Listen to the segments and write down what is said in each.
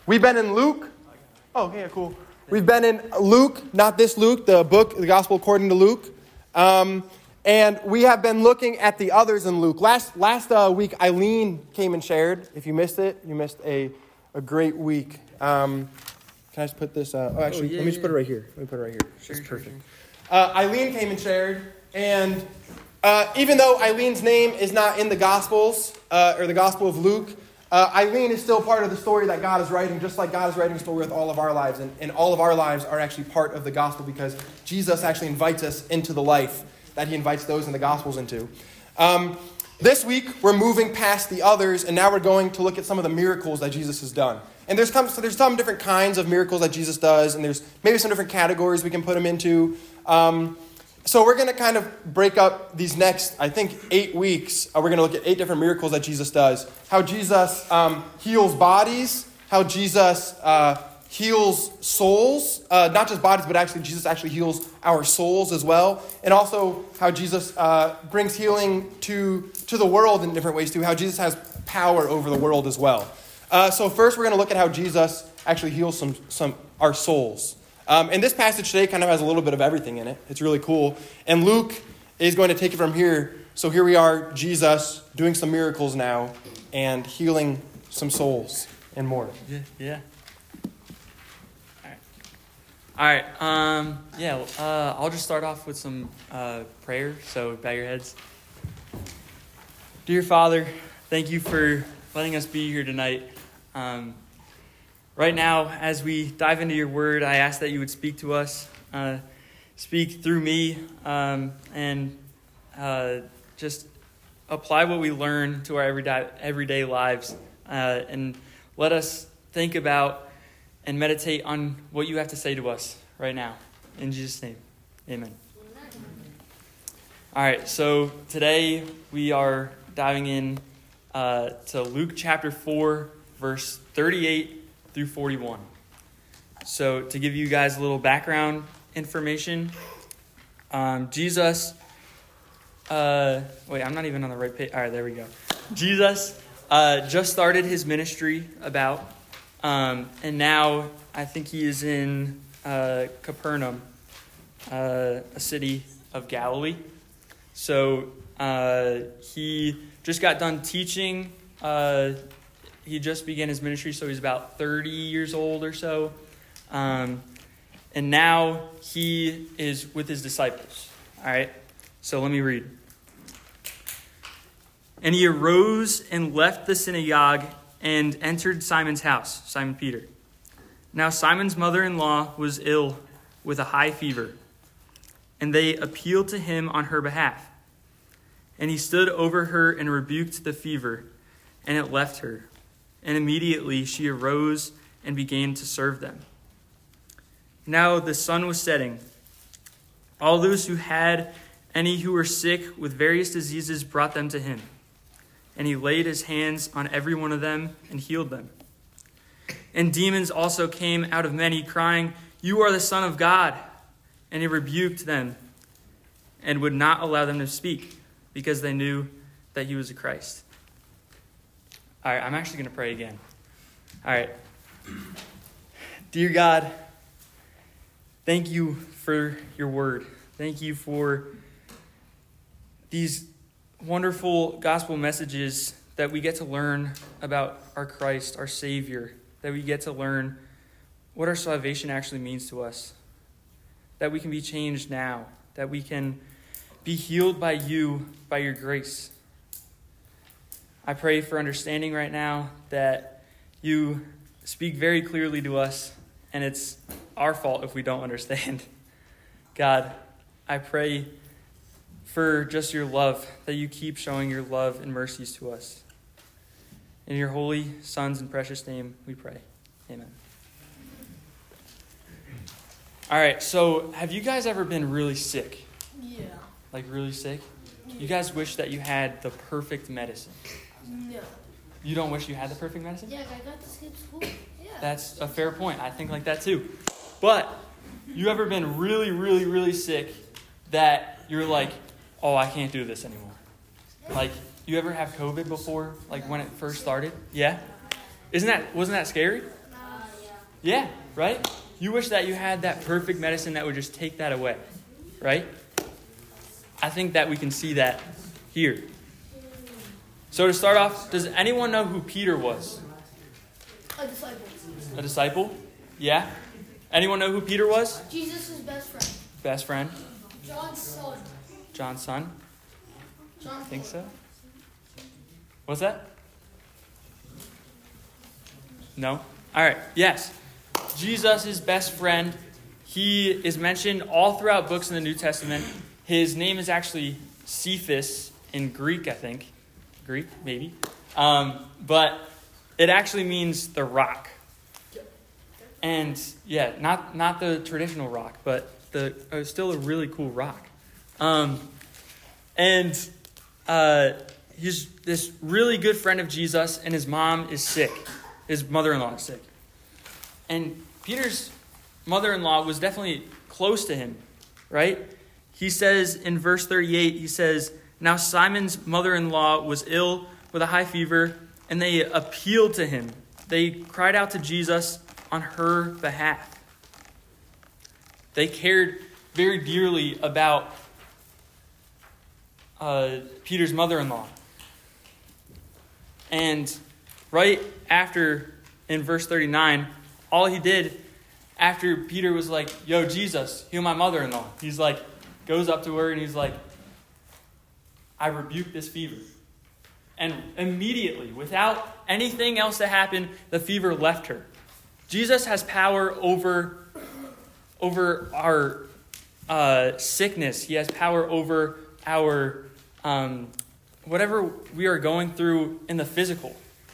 We've been in Luke. Oh, okay, cool. We've been in Luke, not this Luke, the book, the Gospel according to Luke. And we have been looking at the others in Luke. Last week, Eileen came and shared. If you missed it, you missed a great week. Can I just put this? Let me just put it right here. Let me put it right here. Sure, perfect. Sure. Eileen came and shared. And even though Eileen's name is not in the Gospels, or the Gospel of Luke, Eileen is still part of the story that God is writing, just like God is writing a story with all of our lives. And all of our lives are actually part of the gospel because Jesus actually invites us into the life that he invites those in the Gospels into. This week, we're moving past the others, and now we're going to look at some of the miracles that Jesus has done. And there's some different kinds of miracles that Jesus does, and there's maybe some different categories we can put him into. So we're going to kind of break up these next, 8 weeks. We're going to look at 8 different miracles that Jesus does. How Jesus heals bodies, how Jesus heals souls, not just bodies, but actually Jesus actually heals our souls as well. And also how Jesus brings healing to the world in different ways too, how Jesus has power over the world as well. So first we're going to look at how Jesus actually heals our souls. And this passage today kind of has a little bit of everything in it. It's really cool. And Luke is going to take it from here. So here we are, Jesus doing some miracles now and healing some souls and more. Yeah. All right. I'll just start off with some prayer. So bow your heads. Dear Father, thank you for letting us be here tonight. Right now, as we dive into your word, I ask that you would speak to us, speak through me, and just apply what we learn to our everyday lives, and let us think about and meditate on what you have to say to us right now. In Jesus' name, amen. All right, so today we are diving in to Luke chapter 4, verse 38 through 41. So to give you guys a little background information, Jesus, I'm not even on the right page. All right, there we go. Jesus just started his ministry and now I think he is in Capernaum, a city of Galilee. So he just got done teaching. He just began his ministry, so he's about 30 years old or so. And now he is with his disciples. All right, so let me read. And he arose and left the synagogue and entered Simon's house, Simon Peter. Now Simon's mother-in-law was ill with a high fever, and they appealed to him on her behalf. And he stood over her and rebuked the fever, and it left her. And immediately she arose and began to serve them. Now the sun was setting. All those who had any who were sick with various diseases brought them to him. And he laid his hands on every one of them and healed them. And demons also came out of many, crying, "You are the Son of God." And he rebuked them and would not allow them to speak, because they knew that he was the Christ. All right, I'm actually going to pray again. All right. Dear God, thank you for your word. Thank you for these wonderful gospel messages that we get to learn about our Christ, our Savior, that we get to learn what our salvation actually means to us, that we can be changed now, that we can be healed by you, by your grace. I pray for understanding right now, that you speak very clearly to us, and it's our fault if we don't understand. God, I pray for just your love, that you keep showing your love and mercies to us. In your holy Son's and precious name we pray. Amen. All right, so have you guys ever been really sick? Yeah. Like really sick? You guys wish that you had the perfect medicine? No. You don't wish you had the perfect medicine? Yeah, I got to skip school. Yeah. That's a fair point. I think like that too. But you ever been really, really, really sick that you're like, oh, I can't do this anymore? Like, you ever have COVID before? Like when it first started? Yeah? Wasn't that scary? Yeah, right? You wish that you had that perfect medicine that would just take that away, right? I think that we can see that here. So to start off, does anyone know who Peter was? A disciple. A disciple? Yeah? Anyone know who Peter was? Jesus' best friend. Best friend? John's son. John's son? John. Think so? What's that? No? All right. Yes. Jesus' best friend. He is mentioned all throughout books in the New Testament. His name is actually Cephas in Greek, I think. Greek, maybe. But it actually means the rock. And yeah, not the traditional rock, but still a really cool rock. He's this really good friend of Jesus, and his mom is sick. His mother-in-law is sick. And Peter's mother-in-law was definitely close to him, right? He says in verse 38, he says, "Now Simon's mother-in-law was ill with a high fever, and they appealed to him. They cried out to Jesus on her behalf." They cared very dearly about Peter's mother-in-law. And right after, in verse 39, all he did after Peter was like, "Yo, Jesus, heal my mother-in-law," he's like, goes up to her and he's like, "I rebuke this fever." And immediately, without anything else to happen, the fever left her. Jesus has power over our sickness. He has power over our whatever we are going through in the physical.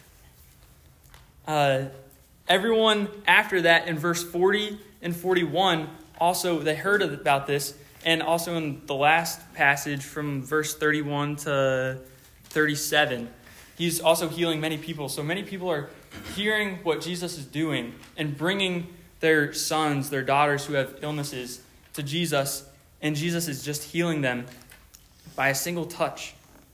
Everyone after that in verse 40 and 41, also they heard about this, and also in the last passage from verse 31 to 37, he's also healing many people. So many people are hearing what Jesus is doing and bringing their sons, their daughters who have illnesses to Jesus, and Jesus is just healing them by a single touch.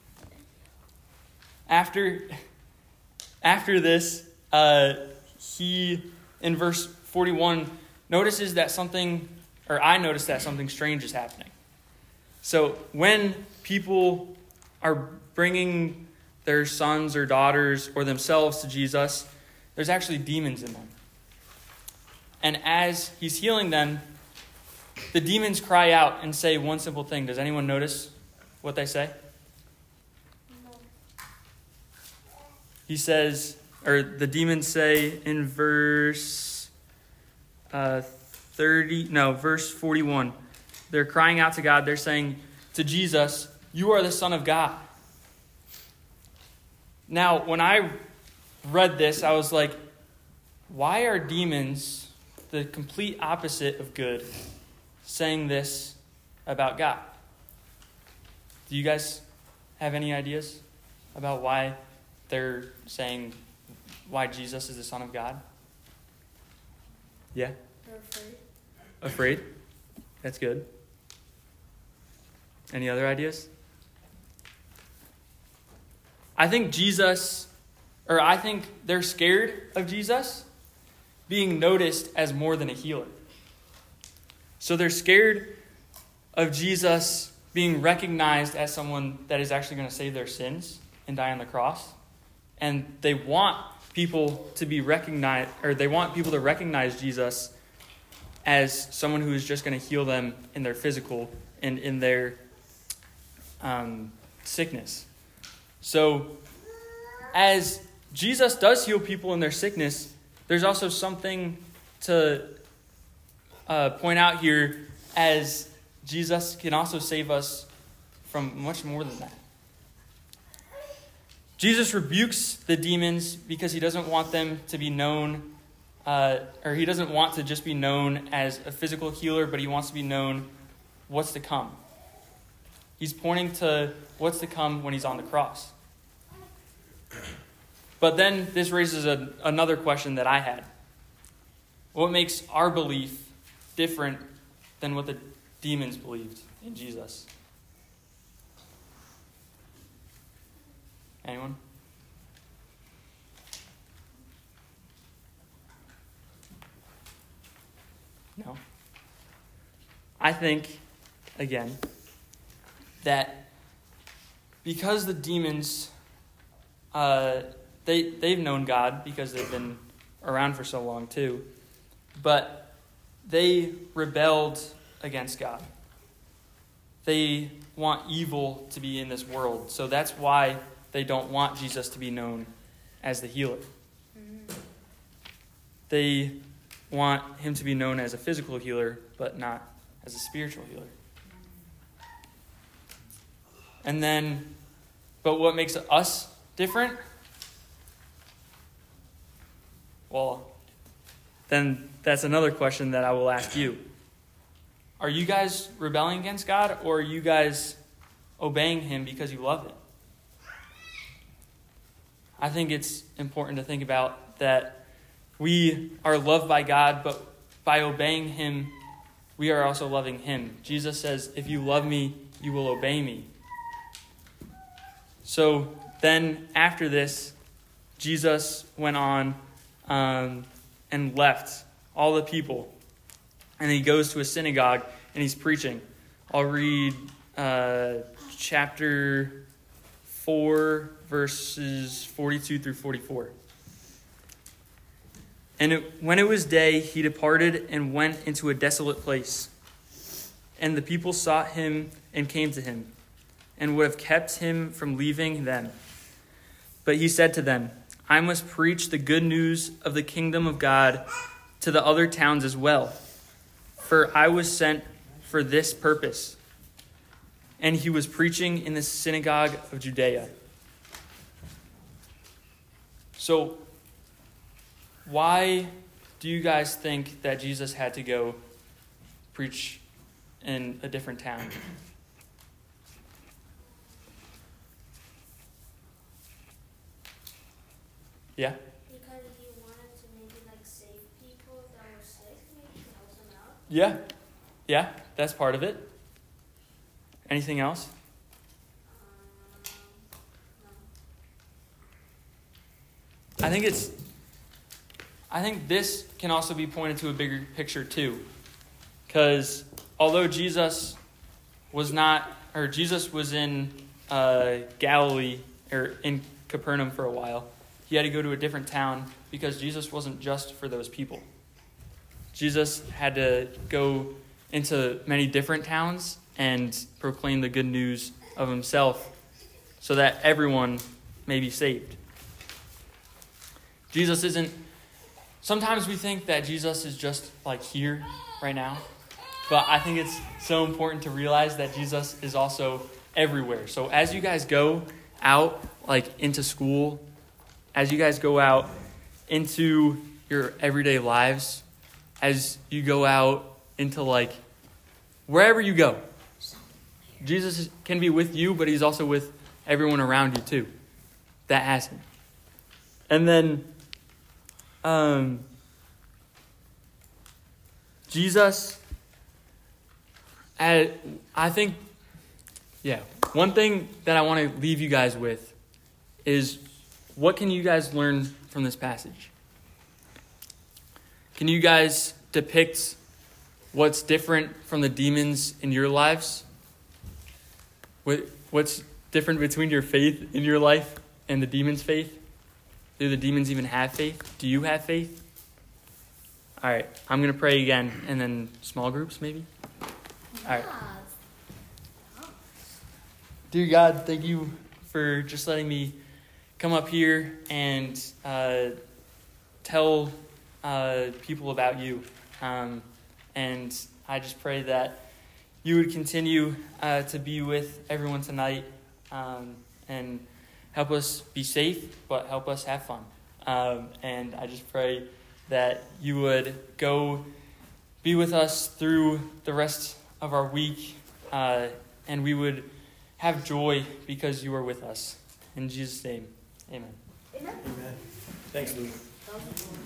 After this, he, in verse 41, notices that I noticed that something strange is happening. So when people are bringing their sons or daughters or themselves to Jesus, there's actually demons in them. And as he's healing them, the demons cry out and say one simple thing. Does anyone notice what they say? He says, or the demons say in verse 41, they're crying out to God. They're saying to Jesus, "You are the Son of God." Now, when I read this, I was like, why are demons, the complete opposite of good, saying this about God? Do you guys have any ideas about why they're saying why Jesus is the Son of God? Yeah? They're afraid. Afraid? That's good. Any other ideas? I think they're scared of Jesus being noticed as more than a healer. So they're scared of Jesus being recognized as someone that is actually going to save their sins and die on the cross. And they want people to be recognized, or they want people to recognize Jesus as someone who is just going to heal them in their physical and in their sickness. So as Jesus does heal people in their sickness, there's also something to point out here, as Jesus can also save us from much more than that. Jesus rebukes the demons because he doesn't want them to be known, or he doesn't want to just be known as a physical healer, but he wants to be known what's to come. He's pointing to what's to come when he's on the cross. But then this raises another question that I had. What makes our belief different than what the demons believed in Jesus? Anyone? No. I think, again, that because the demons, they've known God because they've been around for so long too, but they rebelled against God. They want evil to be in this world, so that's why they don't want Jesus to be known as the healer. They want him to be known as a physical healer, but not as a spiritual healer. And then, but what makes us different? Well, then that's another question that I will ask you. Are you guys rebelling against God, or are you guys obeying him because you love him? I think it's important to think about that we are loved by God, but by obeying him, we are also loving him. Jesus says, if you love me, you will obey me. So then after this, Jesus went on and left all the people. And he goes to a synagogue and he's preaching. I'll read chapter 4, verses 42 through 44. And when it was day, he departed and went into a desolate place. And the people sought him and came to him, and would have kept him from leaving them. But he said to them, I must preach the good news of the kingdom of God to the other towns as well, for I was sent for this purpose. And he was preaching in the synagogue of Judea. So, why do you guys think that Jesus had to go preach in a different town? Yeah? Because he wanted to maybe save people that were sick, maybe help them out. Yeah, that's part of it. Anything else? No. I think this can also be pointed to a bigger picture too. Because although Jesus was in Galilee, or in Capernaum for a while, he had to go to a different town because Jesus wasn't just for those people. Jesus had to go into many different towns and proclaim the good news of himself so that everyone may be saved. Jesus isn't... Sometimes we think that Jesus is just here right now, but I think it's so important to realize that Jesus is also everywhere. So as you guys go out into school, as you guys go out into your everyday lives, as you go out into wherever you go, Jesus can be with you, but he's also with everyone around you too that has him. And then Jesus, I think, one thing that I want to leave you guys with is, what can you guys learn from this passage? Can you guys depict what's different from the demons in your lives? What's different between your faith in your life and the demons' faith? Do the demons even have faith? Do you have faith? All right, I'm going to pray again, and then small groups maybe? All right. Dear God, thank you for just letting me come up here and tell people about you. And I just pray that you would continue to be with everyone tonight and help us be safe, but help us have fun. And I just pray that you would go be with us through the rest of our week, and we would have joy because you are with us. In Jesus' name, amen. Amen. Amen. Thanks, Luke.